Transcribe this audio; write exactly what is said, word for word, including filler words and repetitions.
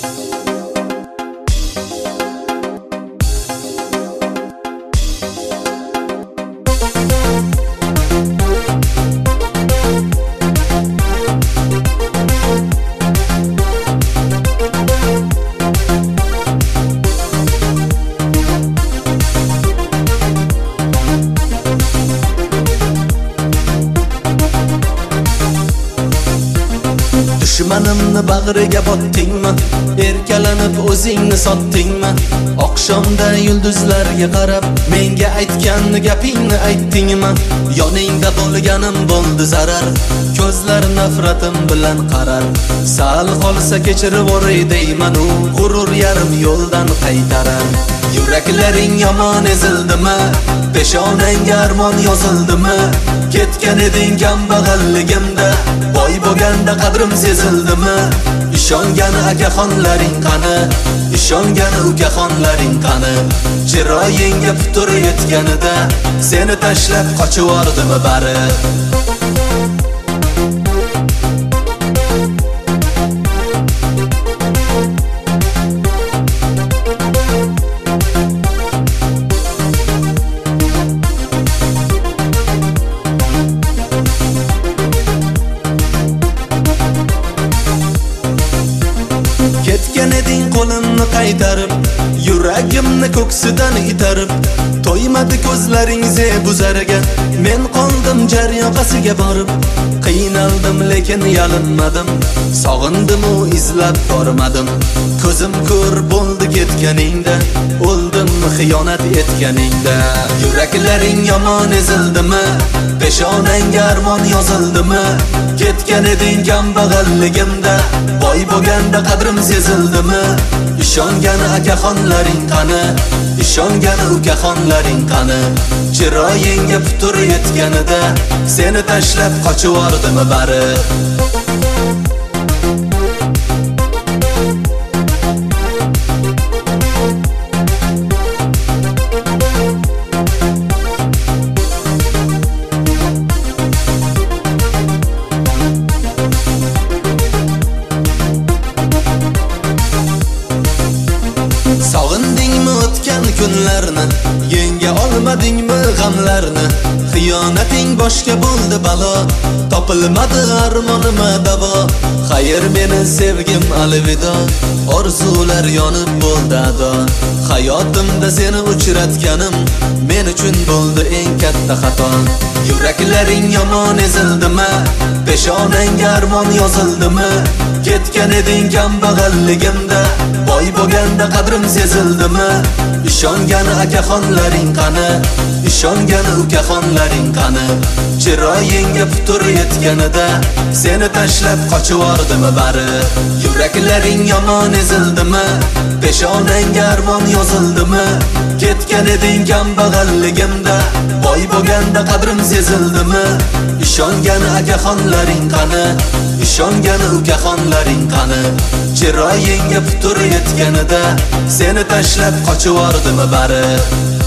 Dushmanimni bag'riga botdingmi? Erkalanib o'zingni sotdingmi? Oqshomda yulduzlarga qarab menga aytgan gapingni aytdingmi? Yoningda bo'lganim bo'ldi zarar, ko'zlar nafratim bilan qarar. Sal qolsa kechirib o'ray deyman, u g'urur yarim yo'ldan qaytarar. Yuraklaring yomon ezildimi? Peshonangga armon yozildimi? Ketgan eding kambag'alligimda, boy bo'lganda qadrim sezildimi? Ishongan akaxonlaring qani? Ishongan ukaxonlaring qani? Chiroyingga putur yetganida seni tashlab qochib yordimi bari? Ketgan eding qo'limni qaytarib, yuragimni ko'ksidan itarib. To'ymadi ko'zlaring zebuzarga, men qoldim jar yoqasiga borib. Qiynaldim lekin yalinmadim, sog'indim u izlab bormadim. Ko'zim ko'r bo'ldi ketganingda, o'ldim xiyonat etganingda. Yuraklaring yomon ezildimi? Peshonangga armon yozildimi? Ketgan eding kambag'alligimda, boy bo'lganda qadrim sezildimi? Ishongan akaxonlaring qani? Ishongan ukaxonlaring qani? Chiroyingga putur yetganida seni tashlab qochib yordimi bari? Sog'indingmi o'tgan kunlarni? Yenga olmadingmi g'amlarni? Xiyonating boshga bo'ldi balo, topilmadi armonima davo. Xayr meni sevgim alvido, orzular yonib bo'ldi ado. Hayotimda seni uchratganim men uchun bo'ldi eng katta xato. Yuraklaring yomon ezildimi? Peshonangga armon yozildimi? Ketgan eding kambag'alligimda, boy bo'lganda qadrim sezildimi? Ishongan akaxonlaring qani? Ishongan ukaxonlaring qani? Chiroyingga putur yetganida seni tashlab qochib yordimi bari? Yuraklaring yomon ezildimi? Peshonangga armon yozildimi? Ketgan eding kambag'alligimda, boy bo'lganda qadrim sezildimi? Ishongan akaxonlaring qani? Ishongan ukaxonlaring qani? Chiroyingga putur yetganida seni tashlab qochib yordimi bari?